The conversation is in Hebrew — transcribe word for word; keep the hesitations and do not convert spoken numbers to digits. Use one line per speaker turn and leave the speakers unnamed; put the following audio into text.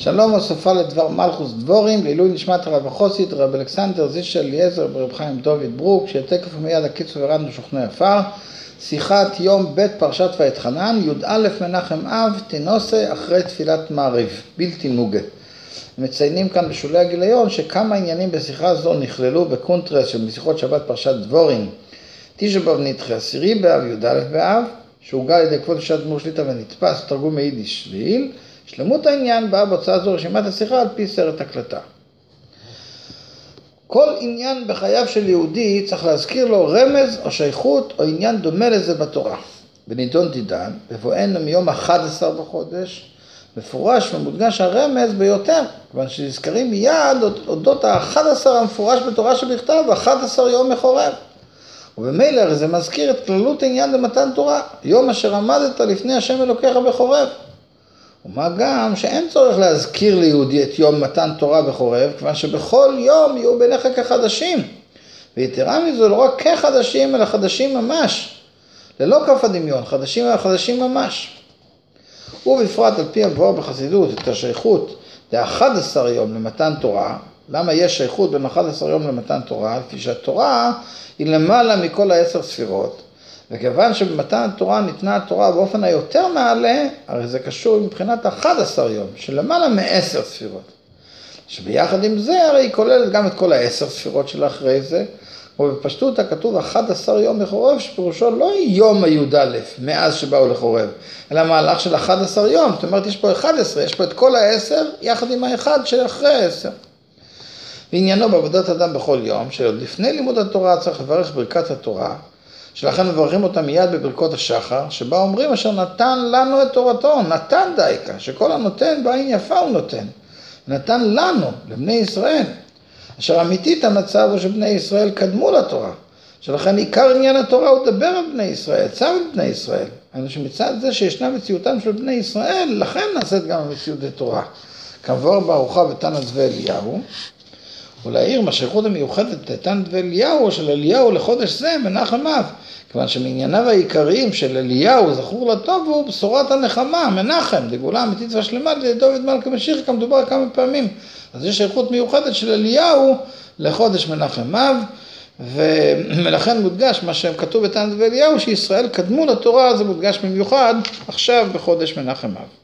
שלום וסופה לדבר מלכוס דבורים, לעילוי נשמת הרב החוסית, רב אלכסנדר זישר אליעזר ברב חיים דוד ברוק, שתקף מיד הקיצור ירדנו שוכני עפר, שיחת יום ב' פרשת ואתחנן, י"א מנחם אב, תנוסה אחרי תפילת מעריב, בלתי נוגה. מציינים כאן בשולי הגיליון שכמה עניינים בשיחה זו נכללו בקונטרס של משיחות שבת פרשת דבורים, תשע באב נדחה, עשירי באב, י"א באב, שהוגה על ידי כבוד שעת דמור שליטה ונתפס, תרגום מיידיש לעיל. שלמות העניין באה בהוצאה זו רשימת השיחה על פי סרט הקלטה. כל עניין בחייו של יהודי צריך להזכיר לו רמז או שייכות או עניין דומה לזה בתורה. בנידון דידן, בבואנו מיום אחד עשר בחודש, מפורש ומודגש הרמז ביותר, כיוון שנזכרים מיד אודות ה-אחד עשר המפורש בתורה שבכתב, אחד עשר יום מחורב. ובמילא זה מזכיר את כללות העניין למתן תורה, יום אשר עמדת לפני השם אלוקיך בחורב. ומה גם שאין צורך להזכיר ליהודי את יום מתן תורה בחורב, כיוון שבכל יום יהיו ביניך כחדשים. ויתרה מזו, לא רק כחדשים, אלא חדשים ממש. ללא כף הדמיון, חדשים אלא חדשים ממש. ובפרט על פי המבואר בחסידות, את השייכות ל-אחד עשר יום למתן תורה. למה יש שייכות בין אחד עשר יום למתן תורה? לפי שהתורה היא למעלה מכל העשר ספירות. וכיוון שבמתן התורה ניתנה התורה באופן היותר מעלה, הרי זה קשור מבחינת אחד עשר יום, שלמעלה מעשר ספירות. שביחד עם זה הרי היא כוללת גם את כל העשר ספירות של אחרי זה, ובפשטות הכתוב אחד עשר יום לחורב, שפירושו לא יום הי"א, מאז שבאו לחורב, אלא מהלך של אחד עשר יום. זאת אומרת, יש פה אחד עשר, יש פה את כל העשר, יחד עם האחד של אחרי העשר. ועניינו בעבודת אדם בכל יום, שעוד לפני לימוד התורה צריך לברך ברכת התורה, שלכן מברכים אותה מיד בברכות השחר, שבה אומרים אשר נתן לנו את תורתו, נתן דייקה, שכל הנותן בעין יפה הוא נותן. נתן לנו, לבני ישראל, אשר אמיתית המצב הוא שבני ישראל קדמו לתורה, שלכן עיקר עניין התורה הוא דבר על בני ישראל, צו על בני ישראל. אני חושב שמצד זה שישנה מציאותם של בני ישראל, לכן נעשית גם המציאות לתורה. כמבואר בארוחה בתנא דבי אליהו, ולהעיר מהשייכות המיוחדת לתנא דבי אליהו של אליהו לחודש זה מנחם אב, כיוון שמענייניו העיקריים של אליהו זכור לטוב הוא בשורת הנחמה, מנחם, דגאולה אמיתית והשלמה לדוד מלכה משיח, כמדובר כמה פעמים. אז יש שייכות מיוחדת של אליהו לחודש מנחם אב, ולכן מודגש מה שכתוב בתנא דבי אליהו, שישראל קדמו לתורה, זה מודגש במיוחד עכשיו בחודש מנחם אב.